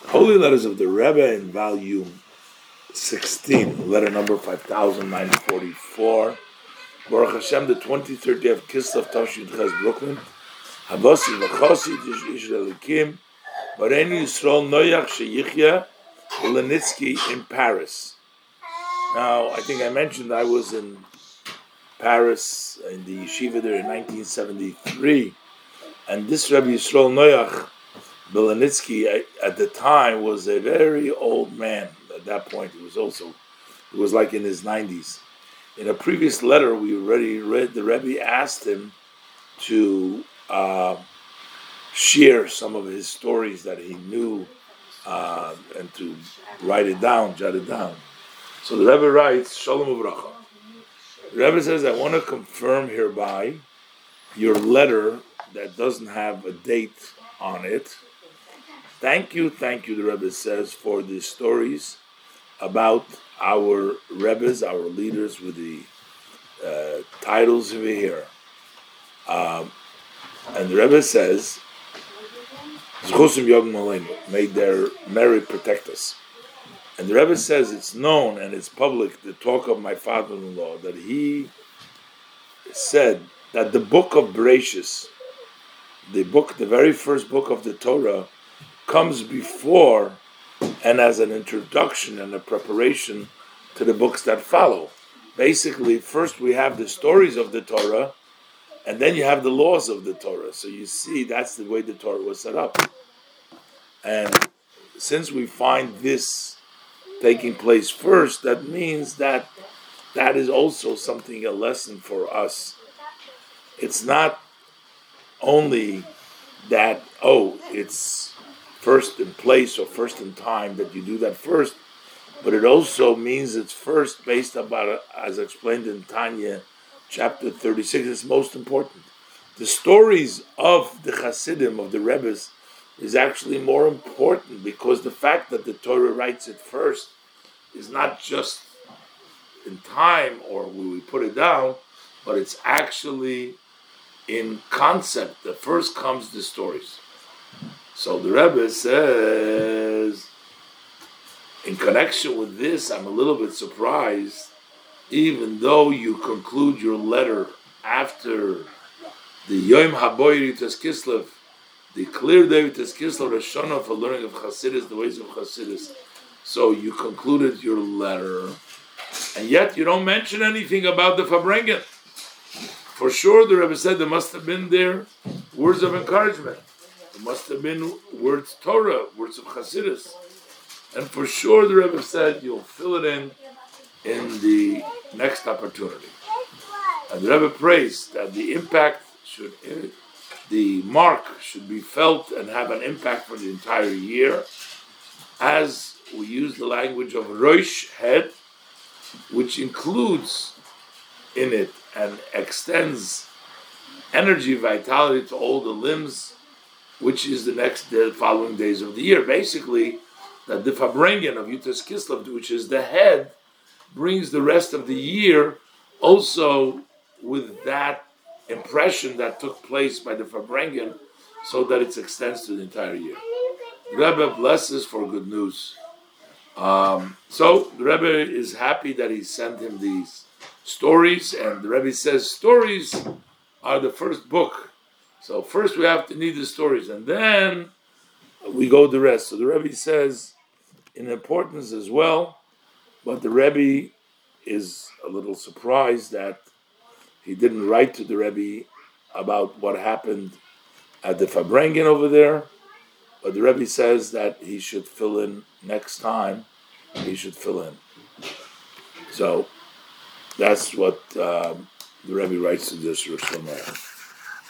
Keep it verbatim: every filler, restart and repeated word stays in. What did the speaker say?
Holy Letters of the Rebbe in volume sixteen, letter number five thousand nine hundred forty-four. Baruch Hashem, the twenty-third day of Kislev Tavshin Ches, Brooklyn. Habasi v'chosi Yisraelikim, Bareni Yisrael Noyach Sheyichya Lenitsky in Paris. Now, I think I mentioned I was in Paris in the yeshiva there in nineteen seventy-three, and this Rabbi Yisrael Noyach Belenitsky at the time was a very old man. At that point, he was also, he was like in his nineties. In a previous letter, we already read, the Rebbe asked him to uh, share some of his stories that he knew uh, and to write it down, jot it down. So the Rebbe writes, Shalom Uvracha. The Rebbe says, I want to confirm hereby your letter that doesn't have a date on it. Thank you, thank you, the Rebbe says, for the stories about our Rebbes, our leaders with the uh, titles over here. Um, and the Rebbe says, may their merit protect us. And the Rebbe says it's known and it's public, the talk of my father-in-law, that he said that the book of Bereshis, the book, the very first book of the Torah, comes before and as an introduction and a preparation to the books that follow. Basically, first we have the stories of the Torah, and then you have the laws of the Torah. So you see, that's the way the Torah was set up. And since we find this taking place first, that means that that is also something, a lesson for us. It's not only that, oh, it's first in place or first in time that you do that first, but it also means it's first based about, as explained in Tanya, chapter thirty-six, it's most important. The stories of the Hasidim, of the Rebbes, is actually more important because the fact that the Torah writes it first is not just in time or when we put it down, but it's actually in concept. The first comes the stories. So the Rebbe says, in connection with this, I'm a little bit surprised, even though you conclude your letter after the Yom HaBoyer Yitas Kislev, the clear day Yitas Kislev, Rosh Hashanah for learning of Chassidus, the ways of Chassidus. So you concluded your letter, and yet you don't mention anything about the Farbrengen. For sure, the Rebbe said there must have been there words of encouragement. There must have been words Torah, words of Chassidus. And for sure, the Rebbe said, you'll fill it in in the next opportunity. And the Rebbe prays that the impact should, the mark should be felt and have an impact for the entire year, as we use the language of Rosh, head, which includes in it and extends energy, vitality to all the limbs, which is the next the following days of the year. Basically, that the Farbrengen of Yitas Kislev, which is the head, brings the rest of the year also with that impression that took place by the Farbrengen, so that it extends to the entire year. The Rebbe blesses for good news. Um, so the Rebbe is happy that he sent him these stories, and the Rebbe says stories are the first book. So first we have to need the stories, and then we go the rest. So the Rebbe says in importance as well, but the Rebbe is a little surprised that he didn't write to the Rebbe about what happened at the Farbrengen over there, but the Rebbe says that he should fill in next time, he should fill in. So that's what um, the Rebbe writes to this Rosh Hashanah.